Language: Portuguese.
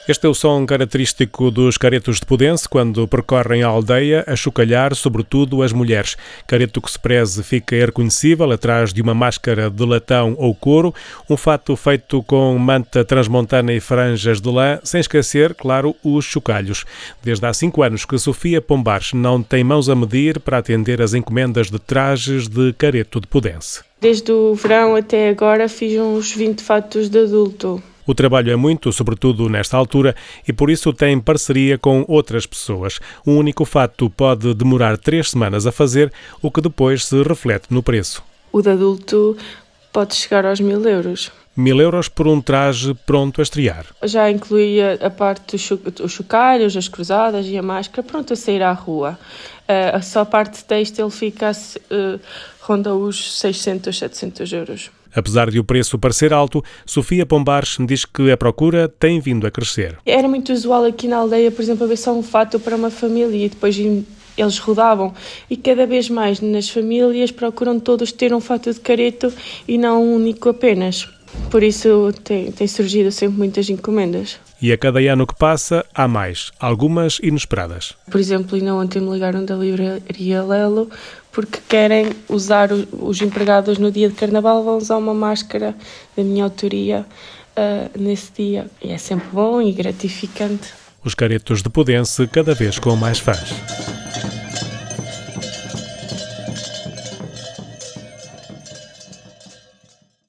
Este é o som característico dos caretos de Podense quando percorrem a aldeia a chocalhar, sobretudo, as mulheres. Careto que se preze fica irreconhecível atrás de uma máscara de latão ou couro, um fato feito com manta transmontana e franjas de lã, sem esquecer, claro, os chocalhos. Desde há 5 anos que Sofia Pombares não tem mãos a medir para atender as encomendas de trajes de careto de Podense. Desde o verão até agora fiz uns 20 fatos de adulto. O trabalho é muito, sobretudo nesta altura, e por isso tem parceria com outras pessoas. Um único fato pode demorar 3 semanas a fazer, o que depois se reflete no preço. O de adulto pode chegar aos 1.000 euros. 1.000 euros por um traje pronto a estrear. Já incluía a parte dos chocalhos, as cruzadas e a máscara, pronto a sair à rua. Só a parte têxtil fica ronda os 600, 700 euros. Apesar de o preço parecer alto, Sofia Pombares diz que a procura tem vindo a crescer. Era muito usual aqui na aldeia, por exemplo, haver só um fato para uma família e depois eles rodavam. E cada vez mais nas famílias procuram todos ter um fato de careto e não um único apenas. Por isso tem surgido sempre muitas encomendas. E a cada ano que passa, há mais, algumas inesperadas. Por exemplo, ainda ontem me ligaram da livraria Lelo porque querem usar os empregados no dia de Carnaval, vão usar uma máscara da minha autoria nesse dia. E é sempre bom e gratificante. Os caretos de Podense cada vez com mais fãs.